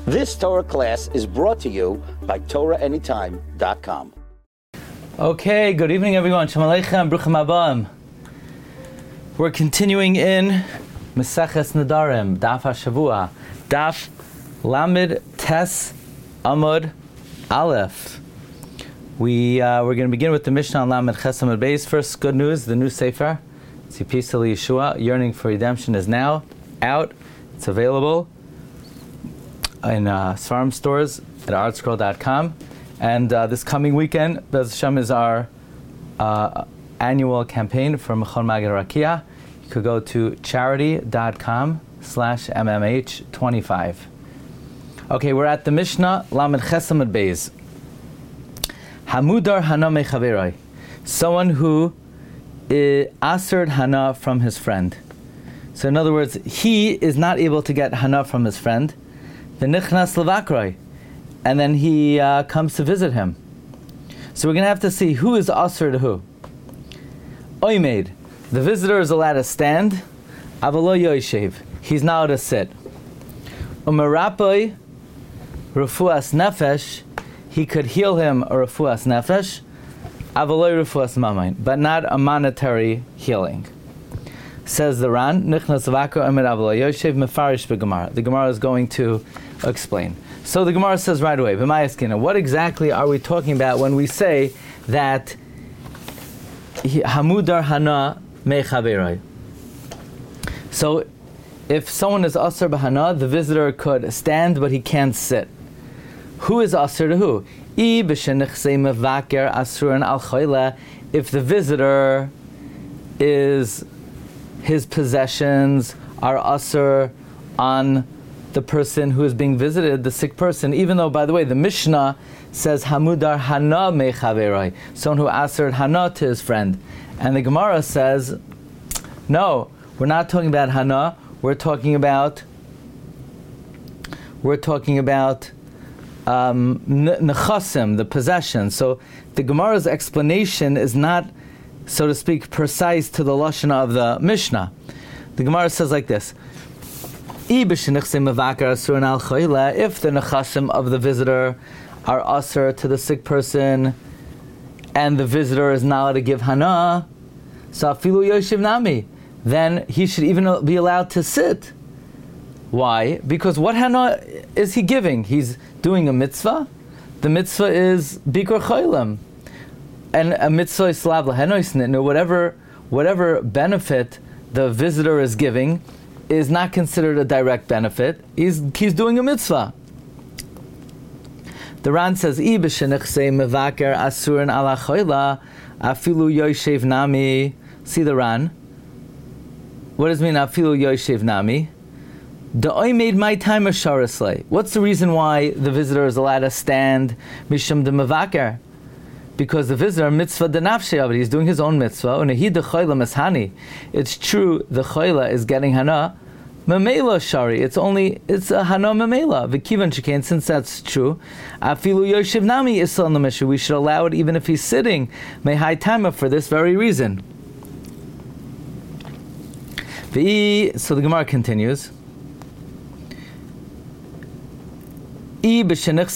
This Torah class is brought to you by TorahAnytime.com. Okay, good evening everyone. Shalom Aleichem, Bruchim Abam. We're continuing in Maseches Nedarim, Daf HaShavua, Daf Lamed Tes Amud Aleph. We're going to begin with the Mishnah on Lamed Ches Amud Beis. First, good news, the new Sefer, Tzipis Li Yeshua, Yearning for Redemption, is now out. It's available in Sfarim stores at artscroll.com. And this coming weekend, Bez Hashem, is our annual campaign for Mechon Magid Rakia. You could go to charity.com/MMH25. Okay, we're at the Mishnah, Lamed Ches Amud Beis. Hamudar Hana Mechaveroi. Someone who asered Hana from his friend. So in other words, he is not able to get Hana from his friend. V'nichnas levakroi. And then he comes to visit him. So we're going to have to see who is aser to who. Oimed, the visitor is allowed to stand. Avalo yoshev, he's not allowed to sit. Umarapoi refuas nefesh, he could heal him a refuas nefesh. Avalo refuas mamain, but not a monetary healing. Says the Ran, Nichnas levakroi oimed avalo yoshev mefarish b'gemara. The Gemara is going to explain. So the Gemara says right away, what exactly are we talking about when we say that Hamudar Hana Mechaveroi? So if someone is Aser B'Hana, the visitor could stand but he can't sit. Who is Aser to who? If the visitor is, his possessions are Aser on the person who is being visited, the sick person, even though, by the way, the Mishnah says Hamudar Hana Mechaveroi, someone who asered Hana to his friend. And the Gemara says, no, we're not talking about Hana, we're talking about Nechasim, the possession. So the Gemara's explanation is not, so to speak, precise to the Lashon of the Mishnah. The Gemara says like this: if the nechasim of the visitor are aser to the sick person, and the visitor is not allowed to give hana, so afilu yoshev nami, then he should even be allowed to sit. Why? Because what hana is he giving? He's doing a mitzvah. The mitzvah is bikur cholim, and a mitzvah is slav lahenoisnit. Whatever benefit the visitor is giving is not considered a direct benefit. He's doing a mitzvah. The Ran says, mevaker asurin ala choila afilu yoshev nami. See the Ran. What does it mean afilu yoshev nami? The made my time a sharaslay. What's the reason why the visitor is allowed to stand mishum de mevaker? Because the visitor, mitzvah denafshe of it, he's doing his own mitzvah. Unahid the choila meshani. It's true, the choila is getting hana. Memela shari. It's a hana memela. V'kivan shekain. Since that's true, afilu yoshev nami isal namishu. We should allow it even if he's sitting. Mehai taima, for this very reason. So the Gemara continues. If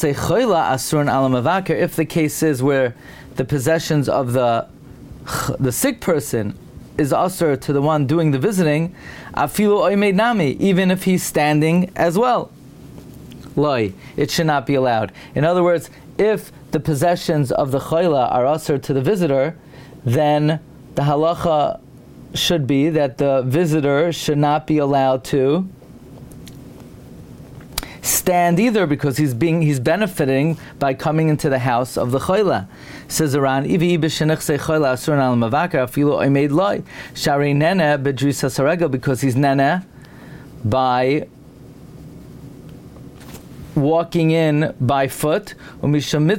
the case is where the possessions of the sick person is aser to the one doing the visiting, afilu oimed nami, even if he's standing as well, loi, it should not be allowed. In other words, if the possessions of the choila are aser to the visitor, then the halacha should be that the visitor should not be allowed to stand either, because he's benefiting by coming into the house of the choila. Says Aran, because he's nene by walking in by foot, and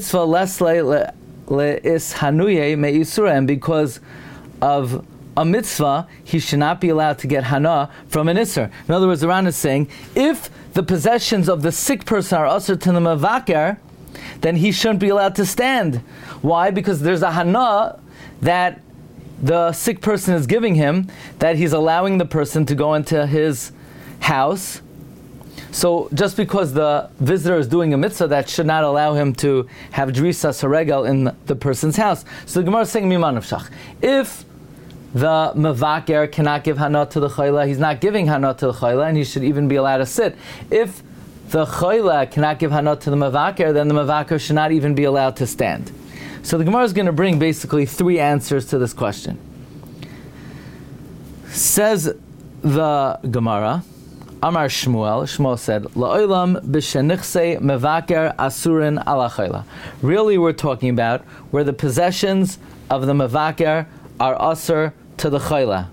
because of a mitzvah, he should not be allowed to get hana from an isser. In other words, the Ran is saying, if the possessions of the sick person are usher to the mavaker, then he shouldn't be allowed to stand. Why? Because there's a hana that the sick person is giving him, that he's allowing the person to go into his house. So just because the visitor is doing a mitzvah, that should not allow him to have drisas haregel in the person's house. So the Gemara is saying miman nafshach. If the mevaker cannot give hana to the chayla, he's not giving hana to the chayla, and he should even be allowed to sit. If the chayla cannot give hana to the mevaker, then the mevaker should not even be allowed to stand. So the Gemara is going to bring basically three answers to this question. Says the Gemara, Amar Shmuel said, La'olam b'shenichse mevaker asurin ala chayla. Really we're talking about where the possessions of the mevaker are asur to the chayla.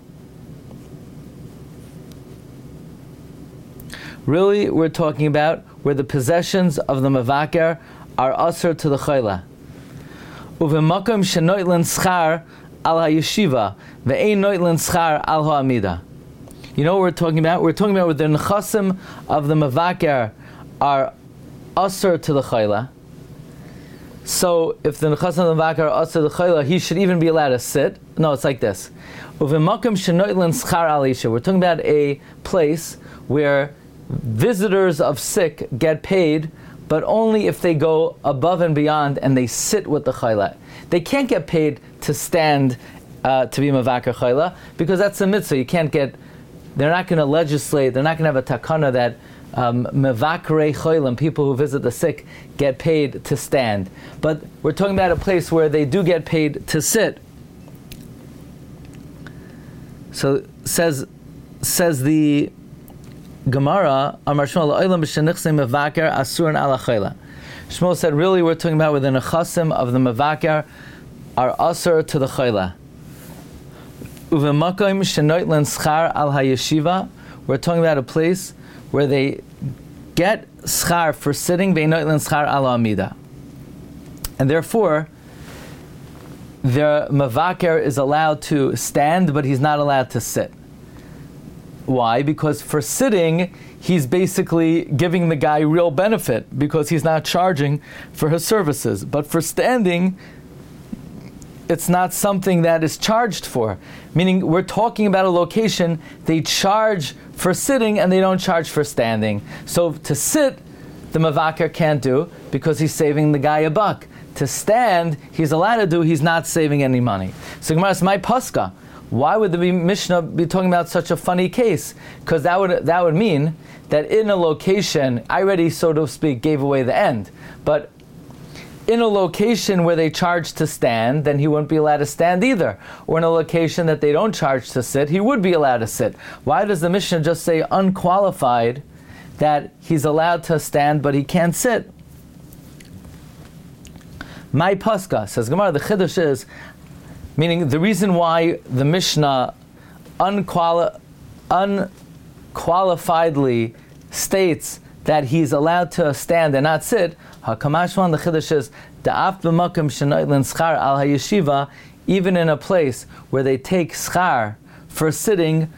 Really we're talking about where the possessions of the mevaker are asur to the chayla. Uvemakom shenoitlen schar al hayeshiva ve'ein noitlen schar al ha'amida. You know what we're talking about? We're talking about where the nechasim of the mevaker are asur to the chayla. So if the nechasim of the mevaker are asur to the chayla, he should even be allowed to sit. No, it's like this. Uvemakom shenoitlen schar al hayeshiva. We're talking about a place where visitors of sick get paid, but only if they go above and beyond and they sit with the chayla. They can't get paid to stand to be mevaker chayla, because that's a mitzvah. You can't get. They're not going to legislate. They're not going to have a takana that mevakerei chaylim, people who visit the sick, get paid to stand. But we're talking about a place where they do get paid to sit. So says the Gemara, Amar Shmuel la'olam b'shenichse mevaker asurin ala chayla. Shmuel said, really, we're talking about where the nechasim of the mevaker are asur to the chayla. Uvemakom shenoitlen schar al hayeshiva. We're talking about a place where they get schar for sitting, ve'noitlen schar al amida. And therefore, the mevaker is allowed to stand, but he's not allowed to sit. Why? Because for sitting, he's basically giving the guy real benefit because he's not charging for his services. But for standing, it's not something that is charged for. Meaning, we're talking about a location, they charge for sitting and they don't charge for standing. So to sit, the mevaker can't do because he's saving the guy a buck. To stand, he's allowed to do, he's not saving any money. So Gemara says, my paska. Why would the Mishnah be talking about such a funny case? Because that would mean that in a location, I already, so to speak, gave away the end. But in a location where they charge to stand, then he wouldn't be allowed to stand either. Or in a location that they don't charge to sit, he would be allowed to sit. Why does the Mishnah just say unqualified that he's allowed to stand but he can't sit? My paska, says Gemara, the chiddush is, meaning the reason why the Mishnah unqualifiedly states that he's allowed to stand and not sit, HaKamashwan, the Chiddush is, Da'af b'makam shenoitlen schar al hayeshiva, even in a place where they take schar for sitting,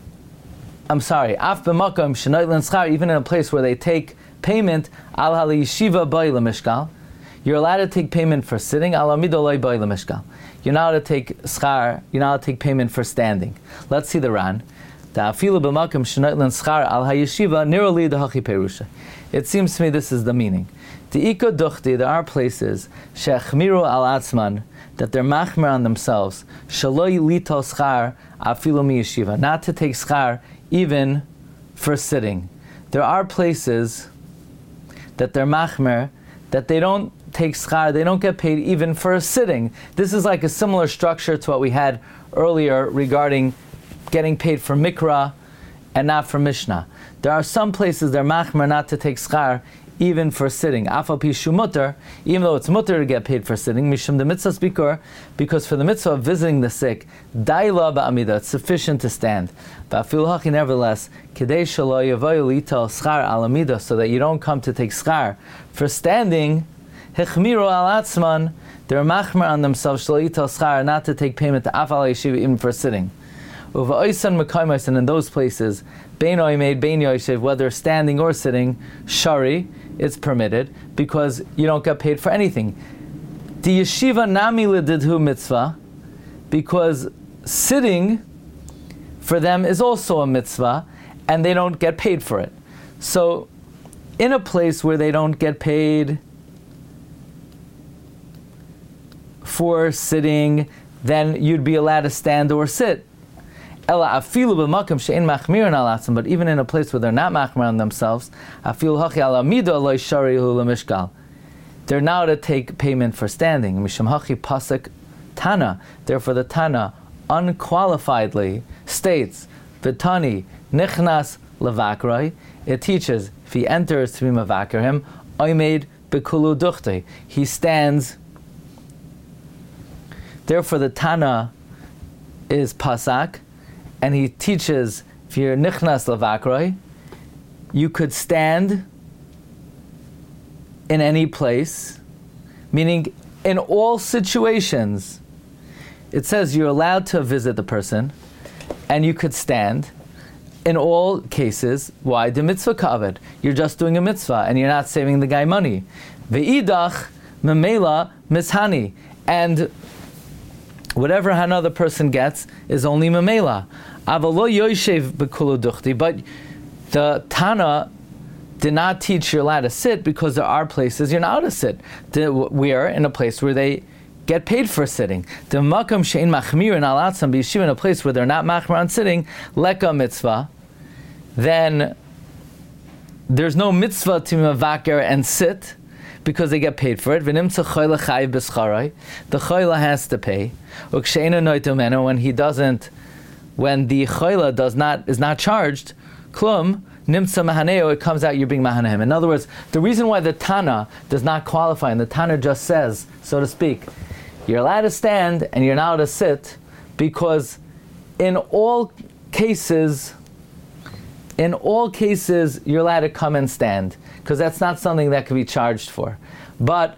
Af b'makam shenoitlen schar, even in a place where they take payment, al hayeshiva b'ay l'mishkal, you're allowed to take payment for sitting, al amidolay b'ay l'mishkal. You're not allowed to take schar, you're not allowed to take payment for standing. Let's see the Ran. Da'afilu b'makam shenoitlen schar al hayeshiva, niroli da'hachi perusha. It seems to me this is the meaning. De'iko duchti, there are places, she'achmiru al atzman, that they're machmer on themselves, shaloi litol schar afilu mi yeshiva, not to take schar even for sitting. There are places that they're machmer, that they don't take schar, they don't get paid even for sitting. This is like a similar structure to what we had earlier regarding getting paid for mikra and not for mishnah. There are some places they're machmer not to take schar even for sitting. Afal pi shu mutter, even though it's mutter to get paid for sitting, mishum the mitzvah bikur, because for the mitzvah of visiting the sick, daila ba'amida, it's sufficient to stand. Ba'afil hachi, nevertheless, kidei shelo yavoyu lital schar al amida, so that you don't come to take schar for standing, hechmiru al atzman, they're machmer on themselves, shelo lital schar, not to take payment to afal yeshiva even for sitting. Uva'oisan mekaymas, and in those places, bein oimed, bein yoshev, whether standing or sitting, shari, it's permitted, because you don't get paid for anything. Di yeshiva nami lididhu mitzvah, because sitting for them is also a mitzvah, and they don't get paid for it. So, in a place where they don't get paid for sitting, then you'd be allowed to stand or sit. But even in a place where they're not machmir on themselves, they're now to take payment for standing. Therefore the Tana unqualifiedly states, V'tani nichnas levakroi. It teaches, if he enters to be mavaker him, oimed bekulu duchte. He stands. Therefore the Tana is pasak, and he teaches, if you're nichnas levakroi, you could stand in any place, meaning in all situations. It says you're allowed to visit the person, and you could stand in all cases. Why? The mitzvah kavod. You're just doing a mitzvah, and you're not saving the guy money. Ve'idach memela mishani. And whatever another person gets is only memela. Avalo yoshev bekulu duchti. But the Tana did not teach you're allowed to sit, because there are places you're not allowed to sit. We are in a place where they get paid for sitting. The makam shein machmir in alatzam b'yeshiva, in a place where they're not machmir on sitting, leka mitzvah, then there's no mitzvah to mavaker and sit, because they get paid for it. V'nimtza choyle chayiv b'scharai. The choyle has to pay. Uksheina noitomenu, when he doesn't, when the choyle is not charged, klum, nimtza mahaneo, it comes out you're being mahanehem. In other words, the reason why the Tana does not qualify, and the Tana just says, so to speak, you're allowed to stand and you're not allowed to sit, because in all cases you're allowed to come and stand, because that's not something that can be charged for. But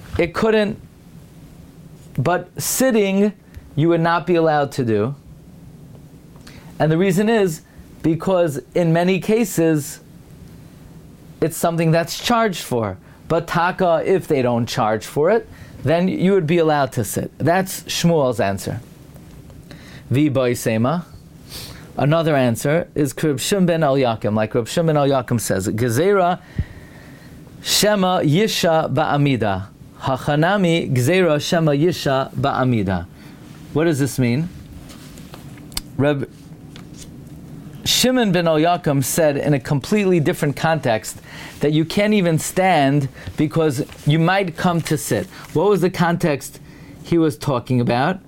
sitting you would not be allowed to do. And the reason is because in many cases it's something that's charged for. But taka, if they don't charge for it, then you would be allowed to sit. That's Shmuel's answer. V'boy sema. Another answer is Reb Shimon ben Elyakim, like Reb Shimon ben Elyakim says, Gezerah Shema Yisha Ba'amida. Hachanami Gezerah Shema Yisha Ba'amida. What does this mean? Reb Shimon ben Elyakim said in a completely different context that you can't even stand because you might come to sit. What was the context he was talking about?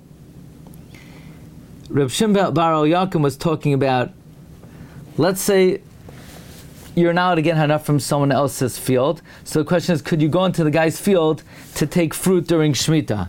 Reb Shimon bar Elyakim was talking about, let's say you're now to get hanaf from someone else's field. So the question is, could you go into the guy's field to take fruit during Shemitah?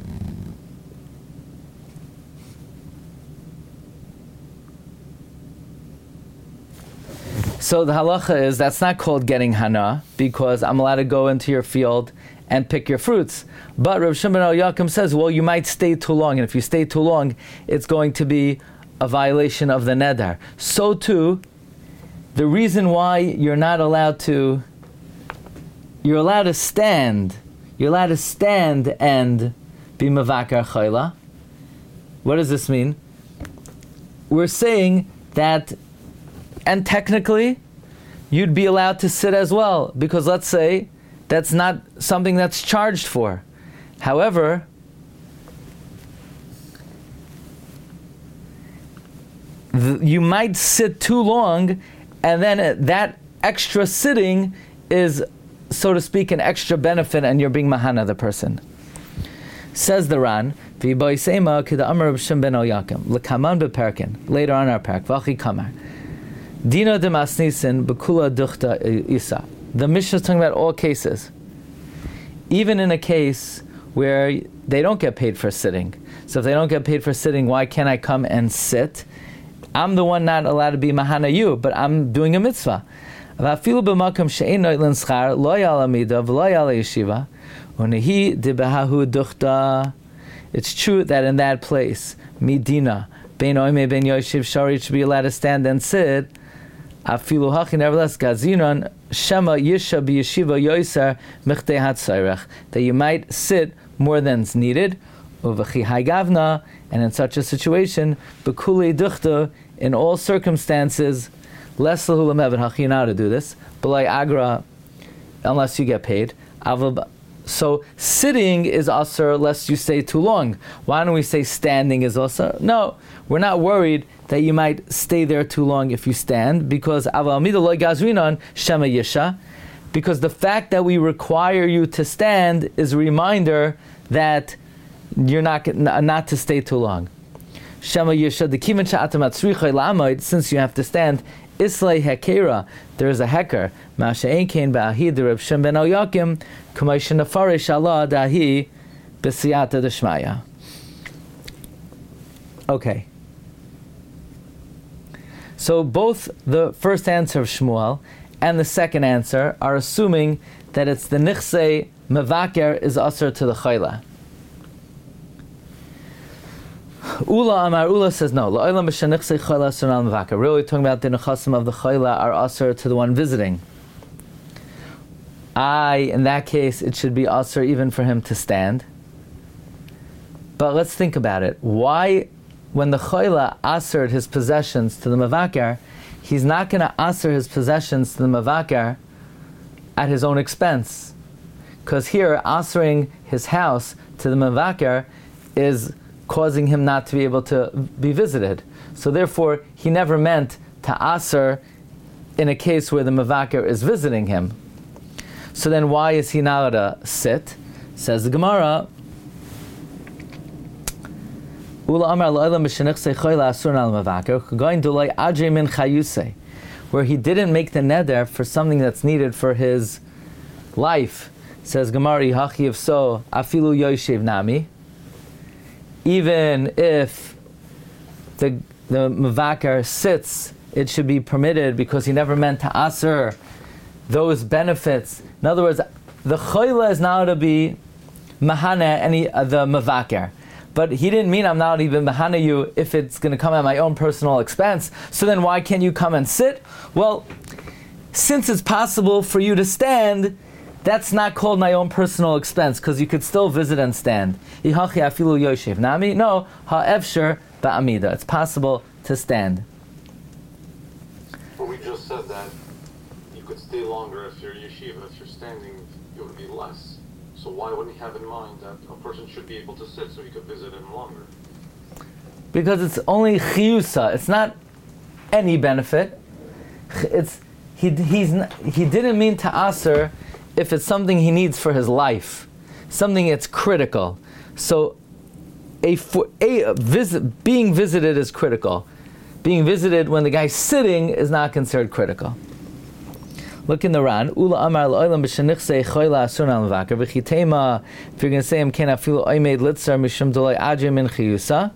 So the halacha is that's not called getting hana, because I'm allowed to go into your field and pick your fruits. But Reb Shimon ben Elyakim says, well, you might stay too long, and if you stay too long, it's going to be a violation of the neder. So too, the reason why you're allowed to stand and be mavakar chayla. What does this mean? We're saying that, and technically, you'd be allowed to sit as well, because let's say that's not something that's charged for. However, you might sit too long, and then that extra sitting is, so to speak, an extra benefit, and you're being mahana the person. Says the Ran, V'boy sema k'da amar Reb Shimon ben Elyakim l'kaman beperkin. Later on our parak, v'achi kamar. Dina de masnisin bekula duchta isa. The Mishnah is talking about all cases. Even in a case where they don't get paid for sitting. So if they don't get paid for sitting, why can't I come and sit? I'm the one not allowed to be mahana you, but I'm doing a mitzvah. It's true that in that place, midina, ben oime ben yoshiv shari, should be allowed to stand and sit. Afilu hachi, nevertheless, gazinon shema yisha b'yeshiva yoiser michtei hatzayrech, that you might sit more than's needed. Uvachi haigavna, and in such a situation, bekuli duchta, in all circumstances, less lahu lemeved hachi, you're not to do this. B'lai agra, unless you get paid. So sitting is asur lest you stay too long. Why don't we say standing is asur? No, we're not worried that you might stay there too long if you stand, because because the fact that we require you to stand is a reminder that you're not to stay too long. Since you have to stand, Islay Hekera, there is a heker. Masha Einkein Ba'ahid Reb Shem ben Yakim, Kumayshin Nafarish Allah Dahi B'siyata Deshmaya. Okay. So both the first answer of Shmuel and the second answer are assuming that it's the nichse mevaker is asur to the chayla. Ula Amar Ula says no. La'olam b'shenichse chayla asur al mevaker. Really talking about the nechasim of the chayla are asur to the one visiting. In that case, it should be asur even for him to stand. But let's think about it. Why, when the chayla assured his possessions to the mevaker, he's not going to asur his possessions to the mevaker at his own expense? Because here, assuring his house to the mevaker is causing him not to be able to be visited. So therefore, he never meant to asur in a case where the mevaker is visiting him. So then why is he not allowed to sit? Says the Gemara, where he didn't make the neder for something that's needed for his life. Says Gemara, Hachi, if so, afilu yoshev nami. Even if the mevaker sits, it should be permitted because he never meant to asur those benefits. In other words, the chayla is now to be mahana the mevaker. But he didn't mean I'm not even mahana you if it's going to come at my own personal expense. So then why can't you come and sit? Well, since it's possible for you to stand, that's not called my own personal expense, because you could still visit and stand. No, ha'efsher ba'amida. It's possible to stand. But we just said that you could stay longer if you're yeshiva. If you're standing, it would be less. So why wouldn't he have in mind that a person should be able to sit so he could visit him longer? Because it's only chiyusa. It's not any benefit. He didn't mean to asur if it's something he needs for his life, something that's critical. So being visited is critical. Being visited when the guy's sitting is not considered critical. Look in the Ran. Ula amar l'olam b'shenichsei choyla asur al mevaker v'chitema. If you're going to say him ken afilu oimed litzar mishum dolay adre min chiyusa.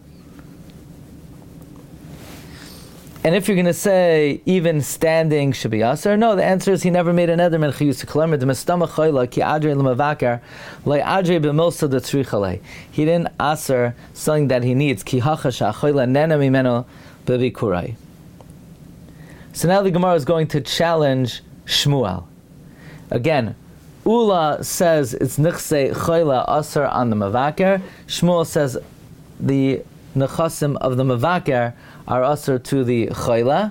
And if you're going to say even standing should be asur, no, the answer is he never made an eder min chiyusa. K'lemer d'mestama choyla ki adre l'mevaker loy adre b'milsa d'tzrichalei. He didn't asur something that he needs. Ki hachasha choyla nena mimeno b'vikurai. So now the Gemara is going to challenge Shmuel. Again, Ula says it's nichse chayla asur on the mevaker. Shmuel says the nechasim of the mevaker are asur to the chayla.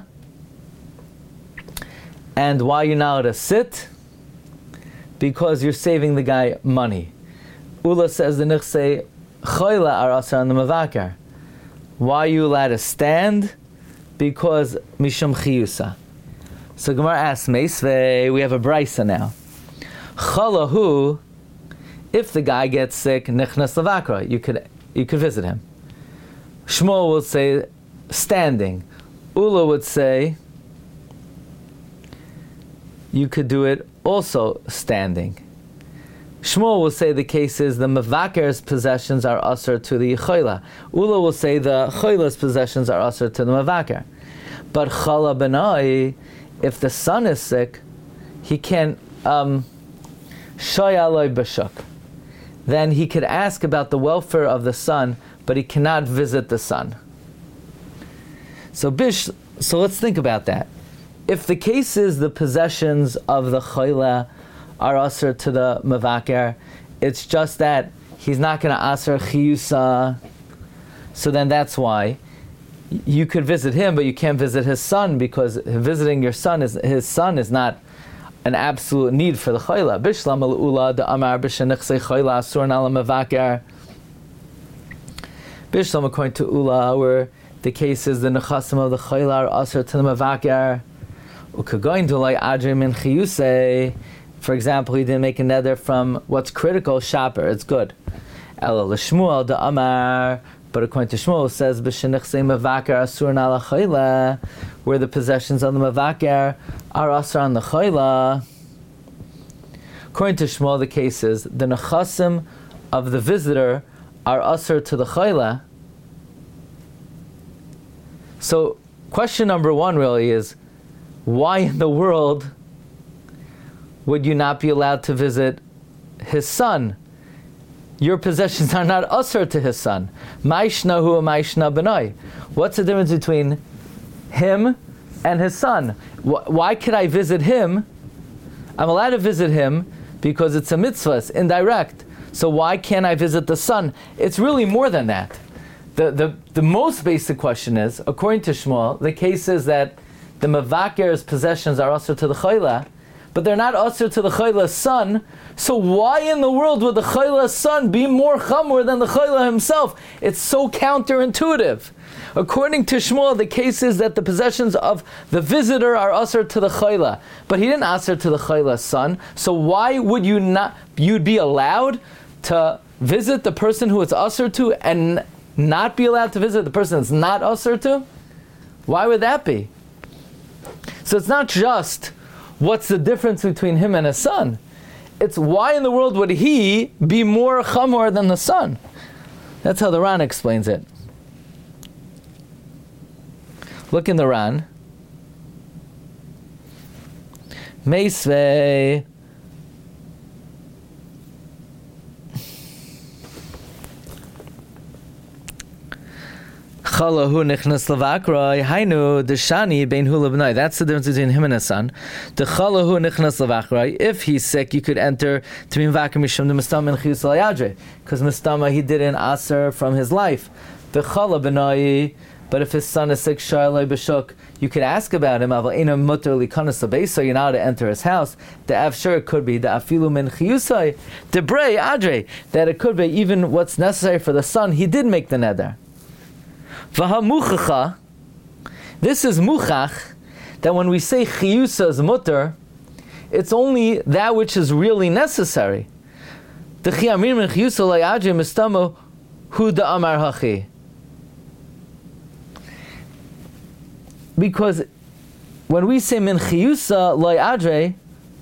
And why you're not allowed to sit? Because you're saving the guy money. Ula says the nichse chayla are asur on the mevaker. Why are you allowed to stand? Because mishum chiyusa. So Gemara asks, Meisvei, we have a brisa now. Chalahu, if the guy gets sick, nichnas lavakra, you could visit him. Shmuel would say standing. Ula would say you could do it also standing. Shmuel will say the case is the mevaker's possessions are asur to the chayla. Ula will say the chayla's possessions are asur to the mevaker. But chala benai, if the son is sick, he can shayaloi b'shuk. Then he could ask about the welfare of the son, but he cannot visit the son. So let's think about that. If the case is the possessions of the chayla are asur to the mevaker, it's just that he's not going to asur chiyusa, so then that's why. you could visit him, but you can't visit his son, because visiting his son is not an absolute need for the chayla. Bishlam al-ula da amar b'shenichsei chayla asur nala mevaker. Bishlam, according to ula, where the case is the nechasim of the chayla are asur to the mevaker. Ukagoin to like adre min chiyusei. For example, he didn't make a neder from what's critical, shaper, it's good. Ela l'shmuel da amar. But according to Shmuel, it says b'shenichsei mevaker asur nala chayla, where the possessions of the mevaker are asur on the chayla. According to Shmuel, the case is the nechasim of the visitor are asur to the chayla. So, question number one really is, why in the world would you not be allowed to visit his son? Your possessions are not asur to his son. Maishna hu maishna benai. What's the difference between him and his son? Why could I visit him? I'm allowed to visit him because it's a mitzvah, it's indirect. So why can't I visit the son? It's really more than that. The most basic question is, according to Shmuel, the case is that the mevaker's possessions are asur to the chayla, but they're not asur to the chayla's son. So why in the world would the chayla's son be more chamur than the chayla himself? It's so counterintuitive. According to Shmuel, the case is that the possessions of the visitor are asur to the chayla, but he didn't asur to the chayla's son. So why would you'd be allowed to visit the person who it's asur to and not be allowed to visit the person it's not asur to? Why would that be? So it's not just what's the difference between him and his son. It's why in the world would he be more chamor than the son? That's how the Ran explains it. Look in the Ran. Meisvei. Chalahu nichnas levakroi hainu deshani bein hu lebnai. That's the difference between him and his son. The chalahu nichnas levakroi. If he's sick, you could enter to be mivakar mishum the mistama and chiyus alayadre, because mistama he didn't aser from his life. The chala benai. But if his son is sick, sharlei b'shuk, you could ask about him. Aval ina mutter likanas labei, so you're not to enter his house. The avshur it could be the afilu min chiyusai, the brei adre, that it could be even what's necessary for the son. He did make the neder. V'hamuchacha, this is muchach, that when we say chiyusa is mutter, it's only that which is really necessary. The chiyamir min chiyusa layadre mistamo hu da amar hachi. Because when we say min chiyusa layadre,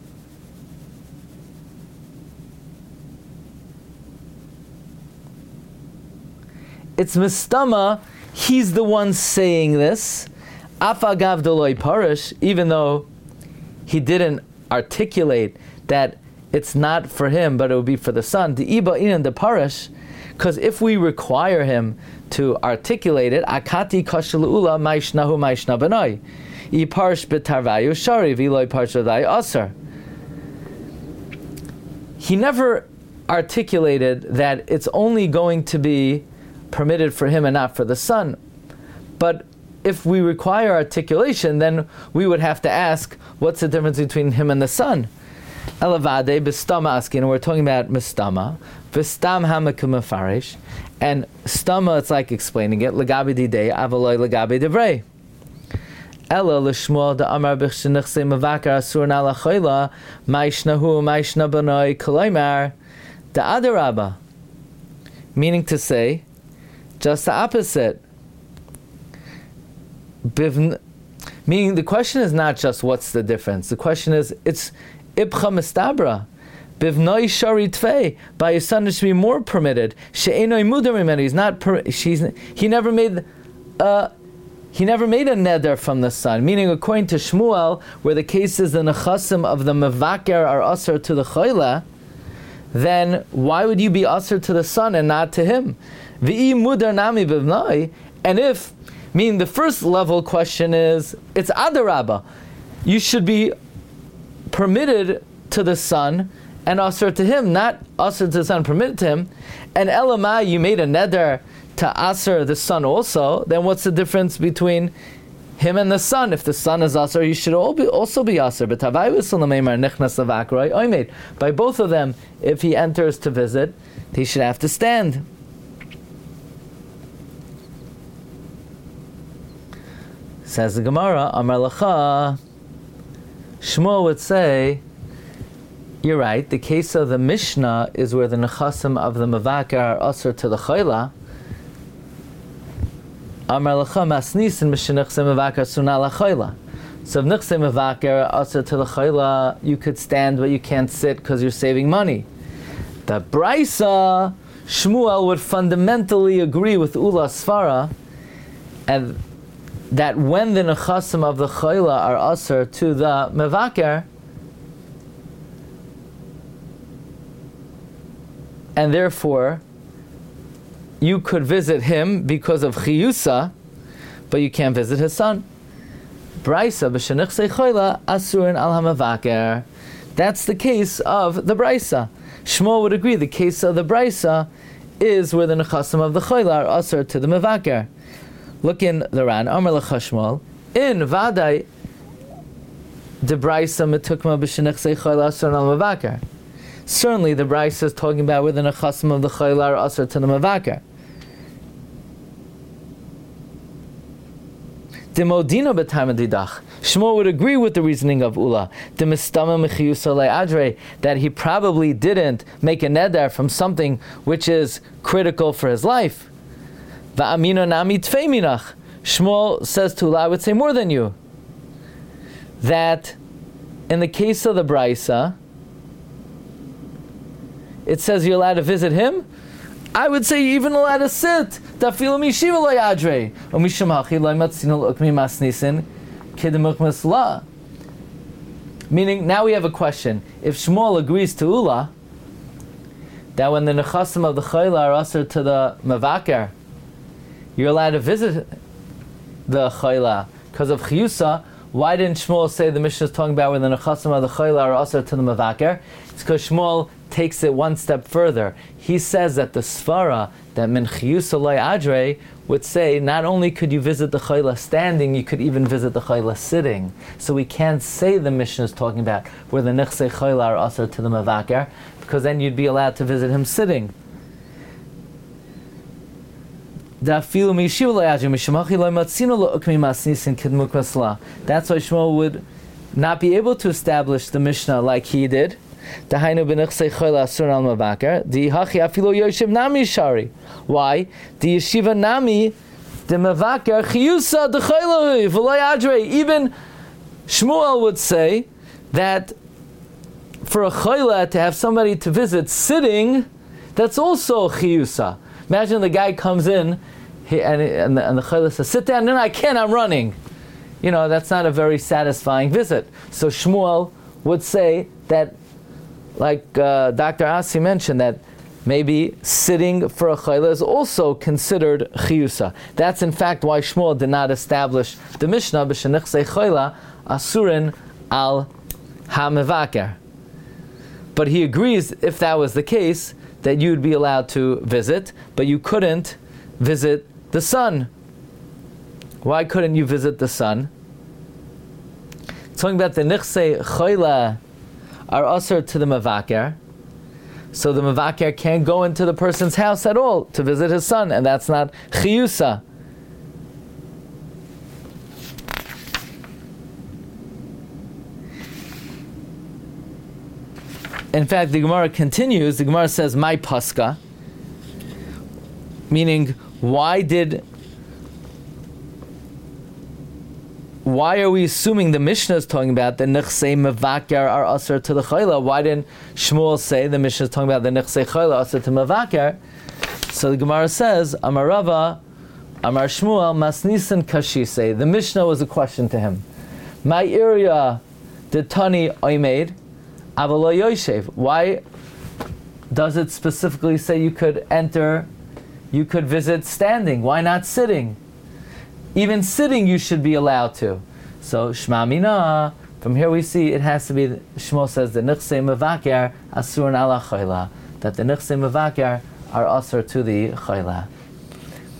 it's mistama. He's the one saying this. Afagav deloy parish, even though he didn't articulate that it's not for him, but it would be for the son. The iba in the parish, because if we require him to articulate it, akati kashalula maishnahu maishna benai, I parish betarvayu shari viloy parshadai aser. He never articulated that it's only going to be permitted for him and not for the son. But if we require articulation, then we would have to ask, what's the difference between him and the son? Elavade b'stama askin, we're talking about mistama, v'stam hamakum mefarish, and stama, it's like explaining it, legabi didei, avaloi legabi devrei. Ela l'shmuel da amar b'chshenichsei mevakar asur nala chayla, maishnahu maishna benoi koloimar, da adarabba. Meaning to say, just the opposite. Meaning the question is not just what's the difference. The question is, it's ibcha mistabra. Bivnoi shari tvei. By his son it should be more permitted. She'enoi mudar mimenu. He's not. He never made a neder from the son. Meaning, according to Shmuel, where the case is the nechasim of the mevaker are asur to the chayla, then why would you be asur to the son and not to him? V'i mudar nami bivnoi. And if, meaning the first level question is, it's adarabba. You should be permitted to the son and asur to him, not asur to the son, permitted to him. And elamai, you made a neder to aser the son also, then what's the difference between him and the son? If the son is aser, he should also be aser. But by both of them, if he enters to visit, he should have to stand. Says the Gemara, Amar Lacha, Shmuel would say, you're right, the case of the Mishnah is where the nechasim of the Mavakar are aser to the Chayla. Amar Lacha masnisin mishenechse Mavakar suna la Chayla. So if nechse Mavakar are aser to the Chayla, you could stand but you can't sit because you're saving money. The Braisa, Shmuel would fundamentally agree with Ula Svara, and that when the nechasim of the chayla are aser to the mevaker, and therefore you could visit him because of chiyusa, but you can't visit his son. Braisa b'shenichsei chayla asurin al ha-mevaker. That's the case of the Braisa. Shmuel would agree the case of the Braisa is where the nechasim of the chayla are aser to the mevaker. Look in the Ran, Amar L'Chashmal, in Vadai, the Braisa metukma b'shenechsei chayla asur al mavakar. Certainly the Braisa is talking about where the nechasim of the chayla are asur to the mavakar. Demodino b'tama didach. Shmuel would agree with the reasoning of Ula, the mistama mechiyusa le'adre, that he probably didn't make a neder from something which is critical for his life. Shmuel says to Ula, I would say more than you, that in the case of the Braisa, it says you're allowed to visit him. I would say you're even allowed to sit. Meaning, now we have a question. If Shmuel agrees to Ula, that when the nechasim of the chayla are aser to the mavaker, you're allowed to visit the chayla because of chiyusa, why didn't Shmuel say the Mishnah is talking about when the nechasim of the chayla are aser to the mavaker? It's because Shmuel takes it one step further. He says that the svara, that min chiyusa loy adre, would say not only could you visit the chayla standing, you could even visit the chayla sitting. So we can't say the Mishnah is talking about where the nechsei chayla are aser to the mavaker, because then you'd be allowed to visit him sitting. That's why Shmuel would not be able to establish the Mishnah like he did. Why? The yeshiva nami the mavaker chiyusa the chayla v'loy adrei. Even Shmuel would say that for a chayla to have somebody to visit sitting, that's also chiyusa. Imagine the guy comes in and the chayla says, sit down. No, I can't, I'm running. You know, that's not a very satisfying visit. So Shmuel would say that, like Dr. Asi mentioned, that maybe sitting for a chayla is also considered chiyusa. That's in fact why Shmuel did not establish the Mishnah, b'shenechsei chayla asurin al ha-mevaker. But he agrees, if that was the case, that you'd be allowed to visit, but you couldn't visit the son. Why couldn't you visit the son? Talking about the nechsei chayla are aser to the mavaker, so the mavaker can't go into the person's house at all to visit his son, and that's not chiyusa. In fact, the Gemara continues. The Gemara says, "My paska," meaning, why are we assuming the Mishnah is talking about the nechsei mevaker are aser to the chayla? Why didn't Shmuel say the Mishnah is talking about the nechsei chayla aser to mevaker? So the Gemara says, Amar Rava, Amar Shmuel, masnisin kashise. The Mishnah was a question to him. My area, the tani oimed. Why does it specifically say you could enter, you could visit standing? Why not sitting? Even sitting you should be allowed to. So Shma Mina, from here we see it has to be, Shmuel says, the nechsei mevaker asurun ala chayla, that the nechsei mevaker are asur to the chayla.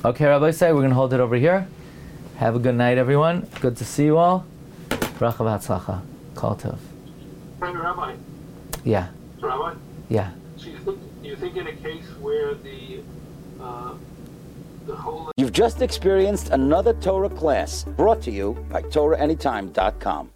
Okay, Rabbi Say, we're going to hold it over here. Have a good night, everyone. Good to see you all. Bracha v'hatzlacha. Kol tov. Rabbi. Yeah. Rabbi. Yeah. So you think in a case where the whole... You've just experienced another Torah class brought to you by TorahAnytime.com.